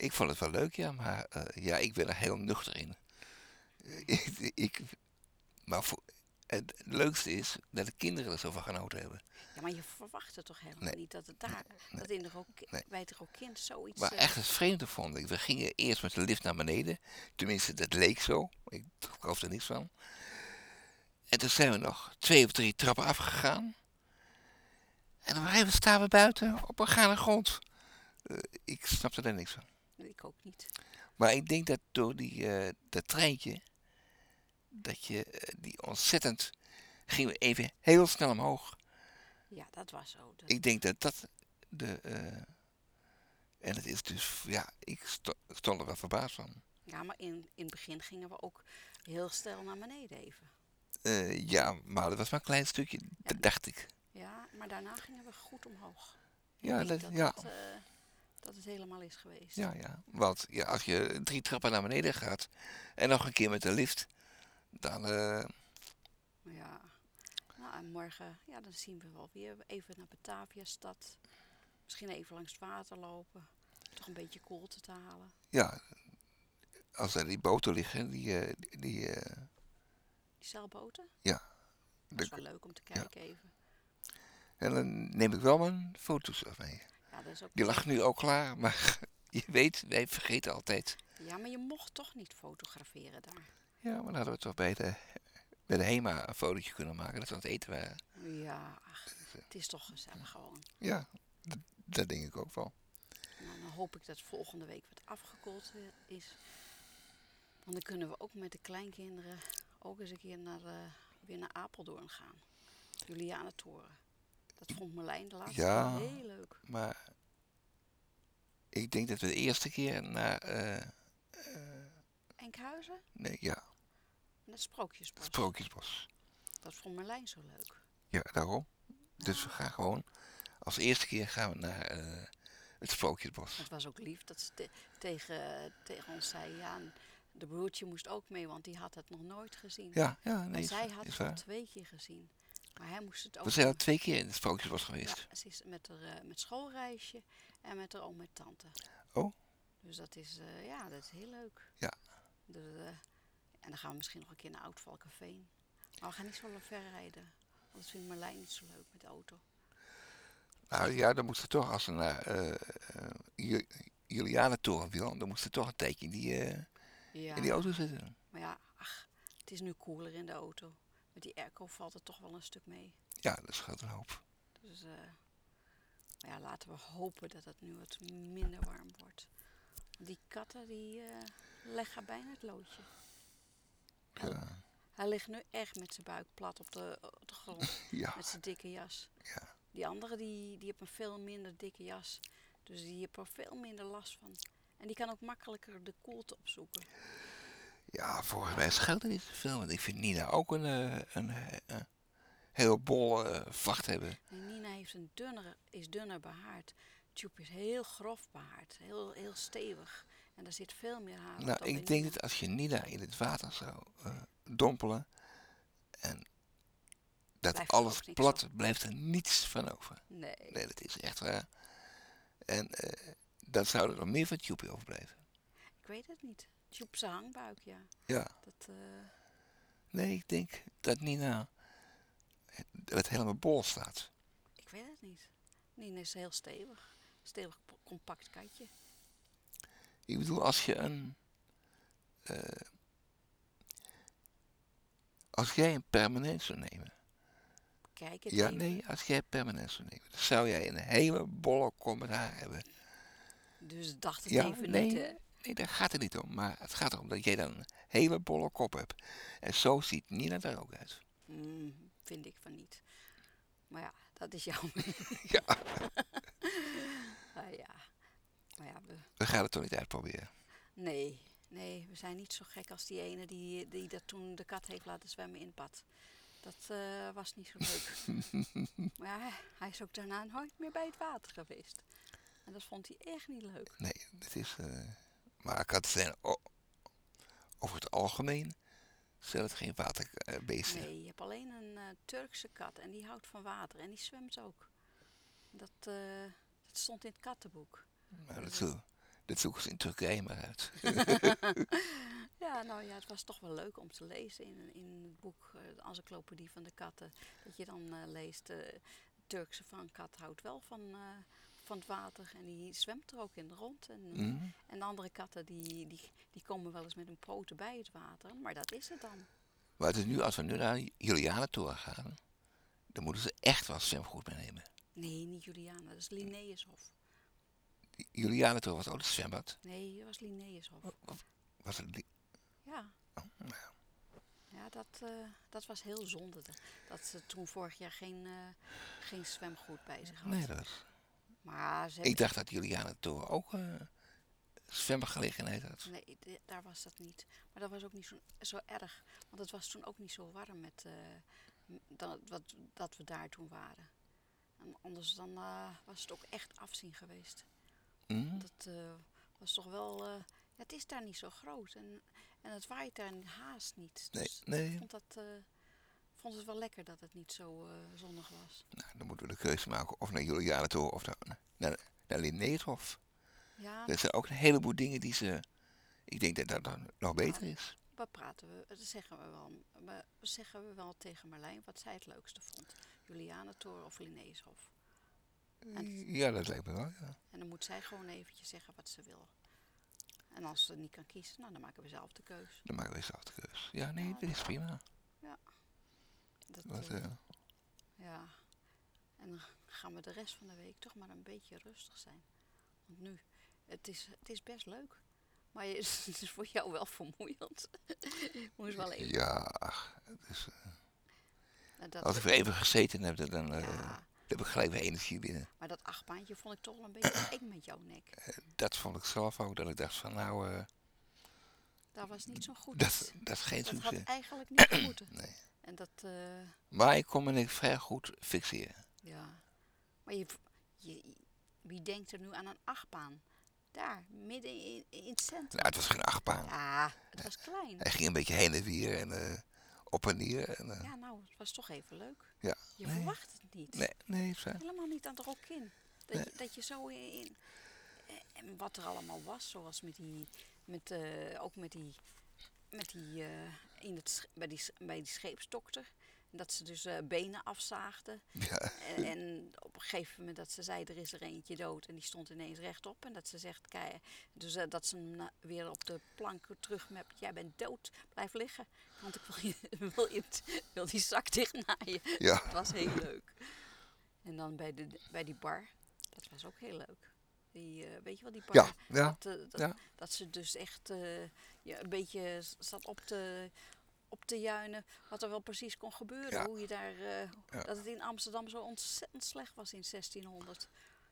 Ik vond het wel leuk, ja, maar ja, ik ben er heel nuchter in. Ik, maar het leukste is dat de kinderen er zo van genoten hebben. Ja, maar je verwachtte toch helemaal Nee, niet dat het nee, daar, nee, dat in de Rook, nee. bij het Rokind zoiets... Maar echt het vreemde vond ik, we gingen eerst met de lift naar beneden. Tenminste, dat leek zo. Ik geloof er niks van. En toen zijn we nog 2 of 3 trappen afgegaan. En op een gegeven moment staan we buiten op organe grond. Ik snapte er niks van. ik ook niet. Maar ik denk dat door dat treintje, dat je die ontzettend, gingen we even heel snel omhoog. Ja, dat was zo. Ik denk dat dat de, en het is dus, ja, ik stond er wel verbaasd van. Ja, maar in het begin gingen we ook heel snel naar beneden even. Ja, maar dat was maar een klein stukje, Ja, dat dacht ik. ja, maar daarna gingen we goed omhoog. Ik Ja, denk dat, dat ja, dat het helemaal is geweest. ja, ja. Want ja, als je 3 trappen naar beneden gaat en nog een keer met de lift, dan, Ja, nou, en morgen, ja, dan zien we wel weer even naar Batavia-stad. Misschien even langs het water lopen. Toch een beetje koelte te halen. ja, als er die boten liggen, Die zeilboten, ja, dat is de- wel leuk om te ja. kijken even. En dan neem ik wel mijn foto's af mee. Ja, dat is ook Die lag leuk. nu ook klaar, maar je weet, wij vergeten altijd. Ja, maar je mocht toch niet fotograferen daar. Ja, maar dan hadden we toch bij de HEMA een fotootje kunnen maken dat we aan het eten waren. Ja, ach, het is toch gezellig gewoon. Ja, dat denk ik ook wel. Nou, dan hoop ik dat volgende week wat afgekoeld is. Want dan kunnen we ook met de kleinkinderen ook eens een keer weer naar Apeldoorn gaan. Julianentoren. Dat vond Marlijn de laatste keer Ja, heel leuk. maar ik denk dat we de eerste keer naar, Enkhuizen nee, ja, en het Sprookjesbos. Sprookjesbos. Dat vond Marlijn zo leuk. Ja, daarom. Dus we Ja, gaan gewoon, als eerste keer gaan we naar het Sprookjesbos. het was ook lief dat ze tegen ons zei, ja, en de broertje moest ook mee, want die had het nog nooit gezien. Ja, ja, En nee, zij had is het al waar. 2 keer gezien. Maar hij moest het We ook zijn al doen. 2 keer in het Sprookjesbos Ja, geweest. ze is met schoolreisje en met haar oom en tante. Oh, Dus dat is, ja, dat is heel leuk. ja. Dus, en dan gaan we misschien nog een keer naar Oud-Valkenveen. Maar we gaan niet zo ver rijden. Want dat vindt Marlijn niet zo leuk met de auto. Nou ja, dan moest er toch, als ze naar Julianentoren wil, dan moest er toch een tijdje in die Ja, auto zitten. maar ja, ach, het is nu koeler in de auto. Met die airco valt het toch wel een stuk mee. Ja, dat scheelt een hoop. Dus maar ja, laten we hopen dat het nu wat minder warm wordt. Die katten die leggen bijna het loodje. Hij, Ja, hij ligt nu echt met zijn buik plat op de grond. ja, Met zijn dikke jas. ja. Die andere die heeft een veel minder dikke jas. Dus die heeft er veel minder last van. En die kan ook makkelijker de koelte opzoeken. Ja, volgens mij scheelt het niet zoveel. Want ik vind Nina ook een heel bol vacht hebben. Nee, Nina heeft is dunner behaard. Tjoep is heel grof behaard. Heel stevig. En daar zit veel meer haar op Nou, dan bij ik denk Nina. dat als je Nina in het water zou dompelen en dat Blijft er alles ook niks van. plat, blijft er niets van over. Nee, Nee, dat is echt waar. En dan zou er nog meer van Tjoepie overblijven. ik weet het niet. Tjoep zijn hangbuik, ja. Ja, Dat, nee, ik denk dat Nina het helemaal bol staat. ik weet het niet. Nina is heel stevig. Stevig, compact katje. Ik bedoel, eh, als jij een permanent zou nemen. Kijk het Ja, even. nee, als jij permanent zou nemen, dan zou jij een hele bolle kom met haar hebben. Dus dacht het Ja, even niet, hè. nee, nee, daar gaat het niet om. Maar het gaat erom dat jij dan een hele bolle kop hebt. En zo ziet Nina er ook uit. Vind ik van niet. Maar ja, dat is jouw mening. Ja, Ah, ja. Maar ja, we gaan het toch niet uitproberen. nee, we zijn niet zo gek als die ene die dat toen de kat heeft laten zwemmen in het bad. Dat was niet zo leuk. Maar ja, hij is ook daarna nooit meer bij het water geweest. En dat vond hij echt niet leuk. Nee, het is... maar katten zijn over het algemeen zijn het geen waterbeesten. Nee, je hebt alleen een Turkse kat en die houdt van water en die zwemt ook. Dat, dat stond in het kattenboek. Maar Dus, dat Dat zoeken ze in Turkije maar uit. Ja, nou ja, het was toch wel leuk om te lezen in het boek De Encyclopedie van de Katten. Dat je dan leest, de Turkse kat houdt wel van het water en die zwemt er ook in rond. Mm. En de andere katten die komen wel eens met hun poten bij het water, maar dat is het dan. Maar het is nu, als we nu naar Julianentoren gaan, dan moeten ze echt wel zwemgoed meenemen. Nee, niet Juliana, dat is Linnaeushof. Julianentoren was ook het zwembad. Nee, dat was Linnaeushof. Was het Ja. Ja, dat was heel zonde. Dat ze toen vorig jaar geen zwemgoed bij zich had. Nee, dat was... Maar Ik dacht dat Julianentoren ook zwemgelegenheid had. Nee, daar was dat niet. Maar dat was ook niet zo erg. Want het was toen ook niet zo warm dat we daar toen waren. En anders dan was het ook echt afzien geweest. Mm. Dat was toch wel... ja, het is daar niet zo groot. En het waait daar haast niet. Dus Nee. ik vond het wel lekker dat het niet zo zonnig was. Nou, dan moeten we de keuze maken of naar Julianentoren of naar Linnaeushof. Ja, Er zijn ook een heleboel dingen die ze... Ik denk dat dat dan nog beter is. dat zeggen we wel tegen Marlijn wat zij het leukste vond. Julianentoren of Linnaeushof. Ja, dat lijkt me wel, ja. En dan moet zij gewoon eventjes zeggen wat ze wil. En als ze niet kan kiezen, nou, dan maken we zelf de keus. Dan maken we zelf de keus. Ja, nee, dat is prima. Ja. Ja. En dan gaan we de rest van de week toch maar een beetje rustig zijn. Want nu, het is best leuk. Maar het is voor jou wel vermoeiend. Moest wel even. Ja, ach, dus, Dat, als ik weer even gezeten heb, dan ja, heb ik gelijk weer energie binnen. maar dat achtbaantje vond ik toch wel een beetje eng met jouw nek. Dat vond ik zelf ook, dat ik dacht van nou... Dat was niet zo goed. dat is geen Dat had succes. eigenlijk niet moeten. Nee. En dat, Maar ik kon me nek vrij goed fixeren. ja. Maar wie denkt er nu aan een achtbaan? Daar, midden in het centrum. Nou, het was geen achtbaan. Ja, het was klein. Hij ging een beetje heen en weer en op en neer. En, Ja, nou, het was toch even leuk. ja, Je nee. verwacht het niet. Nee, zo. Helemaal niet aan de rokin. Dat je zo in... En wat er allemaal was, zoals ook met die bij die scheepsdokter. Dat ze dus benen afzaagden. Ja. En op een gegeven moment dat ze zei, er is er eentje dood. En die stond ineens rechtop. En dat ze zegt, kijk, dus dat ze hem weer op de plank terugmept. Jij bent dood, blijf liggen. Want ik wil die zak dicht naar je. Ja. Dat was heel leuk. En dan bij die bar, dat was ook heel leuk. Weet je wel, die bar? Ja. Dat ze dus echt een beetje zat op te juinen wat er wel precies kon gebeuren. Ja. Hoe je daar, dat het in Amsterdam zo ontzettend slecht was in 1600.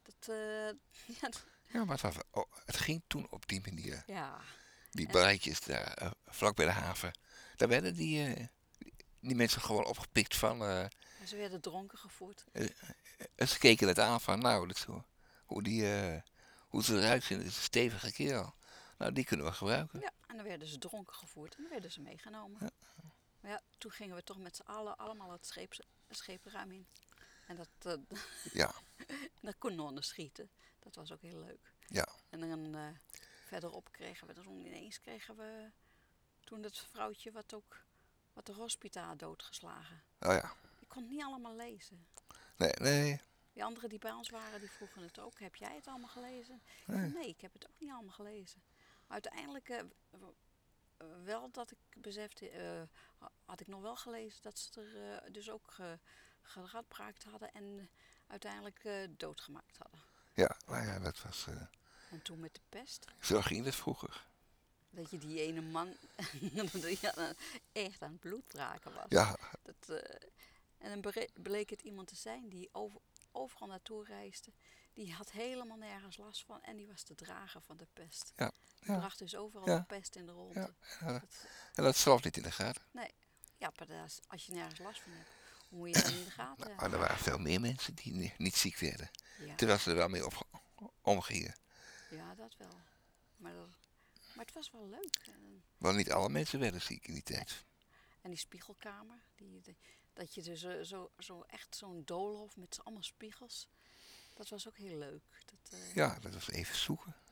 Ja, maar het ging toen op die manier. Ja. Die barretjes daar, vlak bij de haven. Daar werden die mensen gewoon opgepikt van... En ze werden dronken gevoerd. ze keken het aan van, nou, dat zo, hoe ze eruit zien, dat is een stevige kerel. Nou, die kunnen we gebruiken. Ja, en dan werden ze dronken gevoerd en dan werden ze meegenomen. Ja. Maar ja, toen gingen we toch met z'n allen allemaal het scheepruim in. En dat, Ja. en dan kanonnen schieten. Dat was ook heel leuk. Ja. En dan verderop kregen we toen dat vrouwtje wat de hospita doodgeslagen. Oh ja. Ik kon het niet allemaal lezen. Nee. Die anderen die bij ons waren, die vroegen het ook. Heb jij het allemaal gelezen? Nee, ik heb het ook niet allemaal gelezen. Uiteindelijk wel dat ik besefte, had ik nog wel gelezen dat ze er dus ook geradbraakt hadden en uiteindelijk doodgemaakt hadden. Ja, nou ja, dat was... En toen met de pest. Zo ging het vroeger. Dat je die ene man echt aan het bloed braken was. Ja. En dan bleek het iemand te zijn die overal naartoe reisde. Die had helemaal nergens last van en die was de drager van de pest. Ja. Die bracht dus overal de pest in de ronde. Ja. En dat zelf niet in de gaten. Nee, ja, maar als je nergens last van hebt, hoe moet je dat in de gaten hebben? Maar er waren veel meer mensen die niet ziek werden. Ja. Terwijl ze er wel mee omgingen. Ja, dat wel. Maar het was wel leuk. Want niet alle mensen werden ziek in die tijd. En die spiegelkamer, dat je dus zo echt zo'n doolhof met allemaal spiegels. Dat was ook heel leuk. Ja, dat was even zoeken.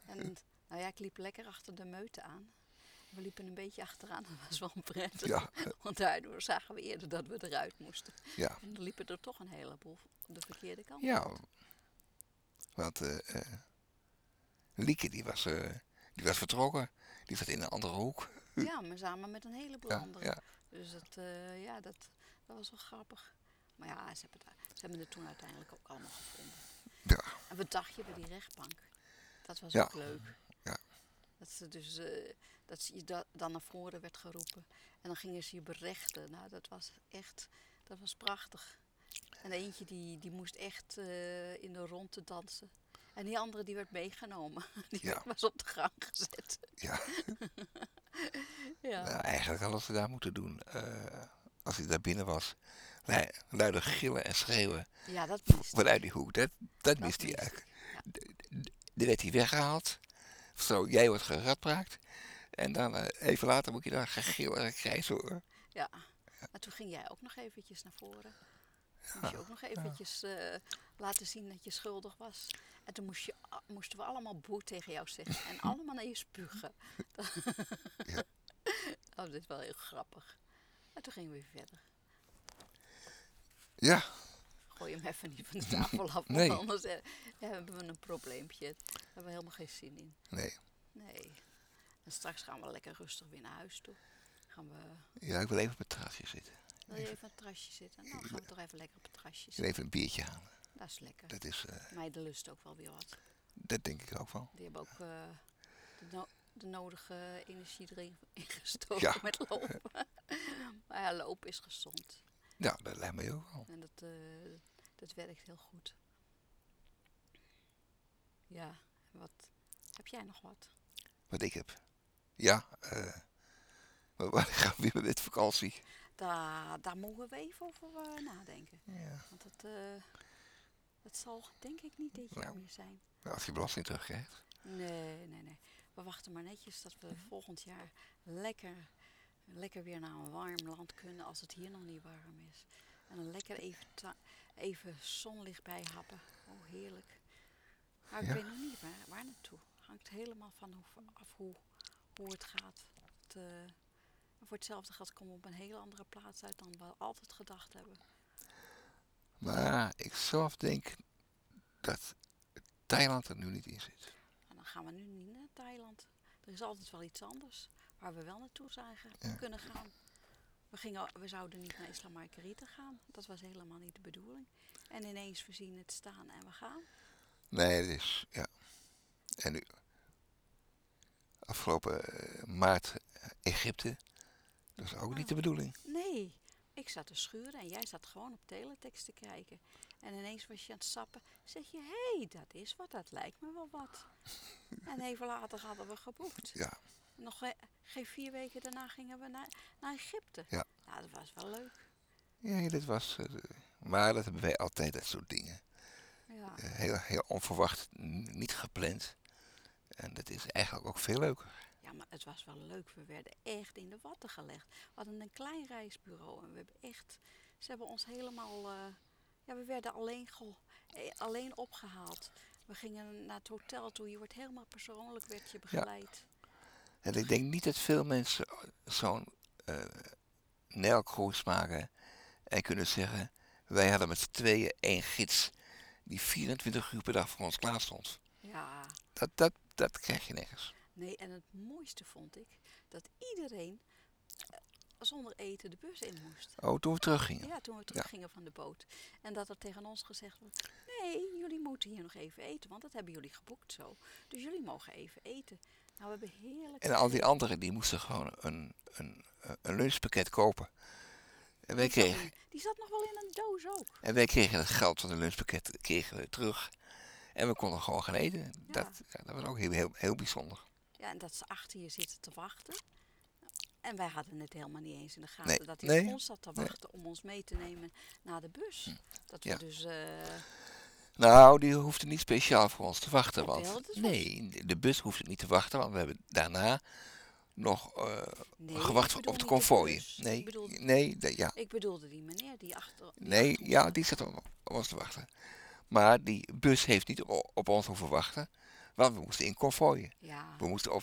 En nou ja, ik liep lekker achter de meute aan. We liepen een beetje achteraan, dat was wel prettig. Ja, Want daardoor zagen we eerder dat we eruit moesten. ja, En er liepen er toch een heleboel de verkeerde kant ja, uit. want Lieke die was vertrokken. Die zat in een andere hoek. Ja, maar samen met een heleboel Ja, anderen. ja, Dus ja, dat was wel grappig. Maar ja, ze hebben het toen uiteindelijk ook allemaal gevonden. ja, En wat dacht je bij die rechtbank? Dat was ja, ook leuk. ja, Dat ze dus dat ze dan naar voren werd geroepen. En dan gingen ze je berechten. Nou, dat was prachtig. En eentje die moest echt in de rondte dansen. En die andere die werd meegenomen. ja, Was op de gang gezet. ja. Ja, Nou, eigenlijk hadden ze daar moeten doen. Als hij daar binnen was. Luider gillen en schreeuwen ja, dat mist. vanuit die hoek. Dat mist hij mist eigenlijk. ik. Ja. Dan werd hij weggehaald. Zo, jij wordt geradbraakt. En dan even later moet je dan gegil en gekrijs horen. Ja, maar toen ging jij ook nog eventjes naar voren. Moest je ook nog Ja, eventjes laten zien dat je schuldig was. En toen moesten we allemaal boe tegen jou zeggen. En allemaal naar je spugen. ja, Oh, dit is wel heel grappig. En toen gingen we weer verder. ja, Gooi hem even niet van de tafel af. Nee. Want anders hebben we een probleempje. Daar hebben we helemaal geen zin in. nee. Nee. En straks gaan we lekker rustig weer naar huis toe. Gaan we... Ja, ik wil even op het terrasje zitten. Wil je even op het terrasje zitten? Nou, dan gaan we toch even lekker op het terrasje Ik wil zitten. even een biertje halen. Dat is lekker. Dat is, Meiden lust ook wel weer wat. dat denk ik ook wel. Die hebben ook de nodige energie erin gestoken Ja. met lopen. Maar ja, lopen is gezond. Ja, dat lijkt mij ook wel. En dat werkt heel goed. Ja, wat heb jij nog wat? Wat ik heb. Ja, we gaan weer met vakantie. Daar mogen we even over nadenken. Ja. Want dat zal denk ik niet dit jaar Nou. meer zijn. Nou, als je belasting terugkrijgt. Nee. We wachten maar netjes dat we volgend jaar lekker weer naar een warm land kunnen als het hier nog niet warm is. En dan lekker even zonlicht bij happen. Oh, heerlijk. Maar ik Ja. weet nog niet waar naartoe. Hangt helemaal af hoe het gaat. Voor hetzelfde geld komen we op een hele andere plaats uit dan we altijd gedacht hebben. Maar ik zelf denk dat Thailand er nu niet in zit. En dan gaan we nu niet naar Thailand. Er is altijd wel iets anders waar we wel naartoe Ja. kunnen gaan. We zouden niet naar Isla Margarita gaan. Dat was helemaal niet de bedoeling. En ineens we zien het staan en we gaan. Nee, het is, ja. En nu, afgelopen maart Egypte. Dat is ook niet de bedoeling. Nee, ik zat te schuren en jij zat gewoon op teletext te kijken. En ineens was je aan het sappen. Zeg je, hé, dat is wat, dat lijkt me wel wat. En even later hadden we geboekt. Ja, Nog geen 4 weken daarna gingen we naar Egypte. Ja. Nou, dat was wel leuk. ja dit was... maar dat hebben wij altijd, dat soort dingen. Ja. Heel onverwacht, niet gepland. En dat is eigenlijk ook veel leuker. Ja, maar het was wel leuk. We werden echt in de watten gelegd. We hadden een klein reisbureau en we hebben echt... Ze hebben ons helemaal... ja, we werden alleen opgehaald. We gingen naar het hotel toe. Je wordt helemaal persoonlijk werd je begeleid. En ik denk niet dat veel mensen zo'n Nijlcruise maken en kunnen zeggen... Wij hadden met z'n tweeën 1 gids die 24 uur per dag voor ons klaar stond. Ja, Dat krijg je nergens. nee, en het mooiste vond ik dat iedereen zonder eten de bus in moest. Oh, toen we teruggingen. Ja, toen we teruggingen van de boot. En dat er tegen ons gezegd wordt, nee, jullie moeten hier nog even eten, want dat hebben jullie geboekt zo. Dus jullie mogen even eten. Nou, we hebben heerlijk En al die gegeten. anderen die moesten gewoon een lunchpakket kopen. En wij kregen, Die zat nog wel in een doos ook. het geld van de lunchpakket kregen we terug. En we konden gewoon gaan eten. Dat was ook heel bijzonder. Ja, en dat ze achter je zitten te wachten. En wij hadden het helemaal niet eens in de gaten Nee, dat hij op nee, ons zat te wachten om ons mee te nemen naar de bus. Dat we Ja. dus... Nou, die hoefde niet speciaal voor ons te wachten. Jawel, Want dat is wel- nee, de bus hoefde niet te wachten. Want we hebben daarna nog nee, gewacht ik op bedoel de niet konvooien. bus. Nee, Ik bedoel- ja. Ik bedoelde die meneer die achter... Nee, ja, die zat op ons te wachten. Maar die bus heeft niet op ons hoeven wachten. Want we moesten in konvooien. Ja, We moesten